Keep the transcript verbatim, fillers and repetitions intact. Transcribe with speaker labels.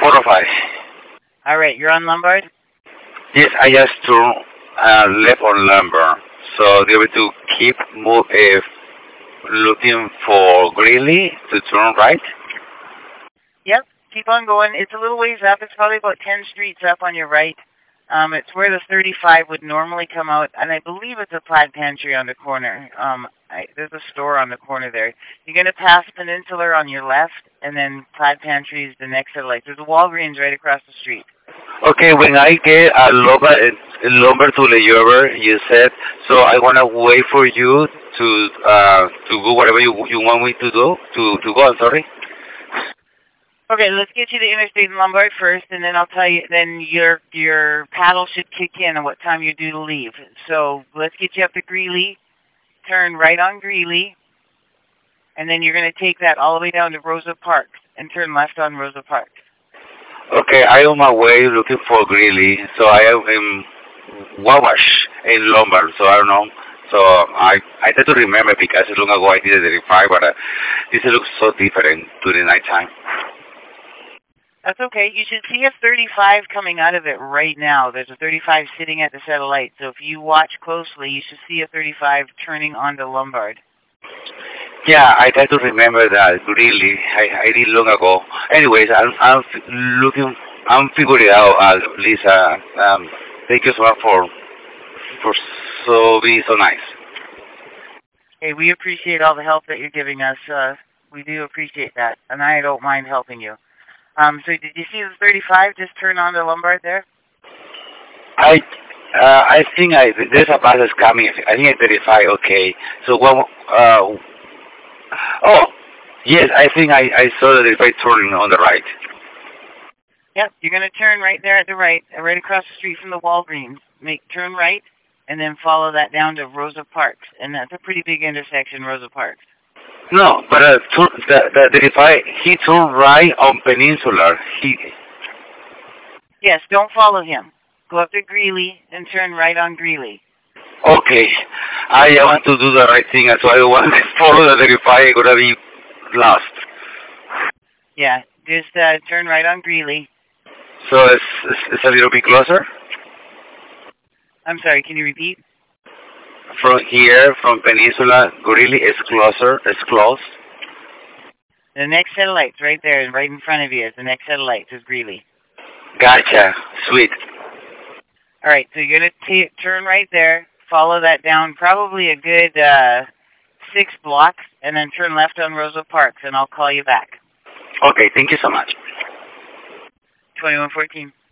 Speaker 1: four oh five.
Speaker 2: All right, you're on Lombard?
Speaker 1: Yes, I just turn uh, left on Lombard. So they able to keep move, uh, looking for Greeley to turn right.
Speaker 2: Yep, keep on going. It's a little ways up. It's probably about ten streets up on your right. Um, it's where the thirty-five would normally come out, and I believe it's a Plaid Pantry on the corner. Um, I, there's a store on the corner there. You're going to pass Peninsular on your left, and then Plaid Pantry is the next set of lights. There's a Walgreens right across the street.
Speaker 1: Okay, when I get a Lombard, uh, Lombard to layover, you said, so I want to wait for you to uh, to go whatever you you want me to do, to, to go, I'm sorry.
Speaker 2: Okay, let's get you to Interstate and Lombard first, and then I'll tell you, then your your paddle should kick in and what time you're due to leave. So let's get you up to Greeley, turn right on Greeley, and then you're going to take that all the way down to Rosa Parks and turn left on Rosa Parks.
Speaker 1: Okay, I on my way looking for Greeley, so I am in Wabash in Lombard, so I don't know. So I I try to remember because long ago I did the thirty-five, but uh, this looks so different during night time.
Speaker 2: That's okay. You should see a thirty-five coming out of it right now. There's a thirty-five sitting at the set of lights. So if you watch closely, you should see a thirty-five turning onto Lombard.
Speaker 1: Yeah, I try to remember that really. I, I did long ago. Anyways, I'm, I'm looking, I'm figuring out, uh, Lisa. Um, thank you so much for, for so being so nice.
Speaker 2: Hey, we appreciate all the help that you're giving us. Uh, we do appreciate that, and I don't mind helping you. Um, so did you see the thirty-five just turn on to Lombard there?
Speaker 1: I, uh, I think I, there's a bus that's coming. I think at thirty-five, okay. So one, uh, oh, yes, I think I, I saw the thirty-five turning on the right.
Speaker 2: Yep, you're going to turn right there at the right, right across the street from the Walgreens. Make turn right, and then follow that down to Rosa Parks. And that's a pretty big intersection, Rosa Parks.
Speaker 1: No, but uh, turn, the, the thirty-five, he turned right on Peninsular. He...
Speaker 2: Yes, don't follow him. Go up to Greeley and turn right on Greeley.
Speaker 1: Okay. I want to do the right thing, so I don't want to follow the thirty-five. I'm going to be lost.
Speaker 2: Yeah, just uh, turn right on Greeley.
Speaker 1: So it's, it's, it's a little bit closer?
Speaker 2: I'm sorry, can you repeat?
Speaker 1: From here, from Peninsula, Greeley is closer, it's close.
Speaker 2: The next set of lights, right there, right in front of you, is the next set of lights, is Greeley.
Speaker 1: Gotcha. Sweet.
Speaker 2: All right, so you're going to turn right there, follow that down probably a good uh, six blocks, and then turn left on Rosa Parks, and I'll call you back.
Speaker 1: Okay, thank you so much.
Speaker 2: twenty-one fourteen.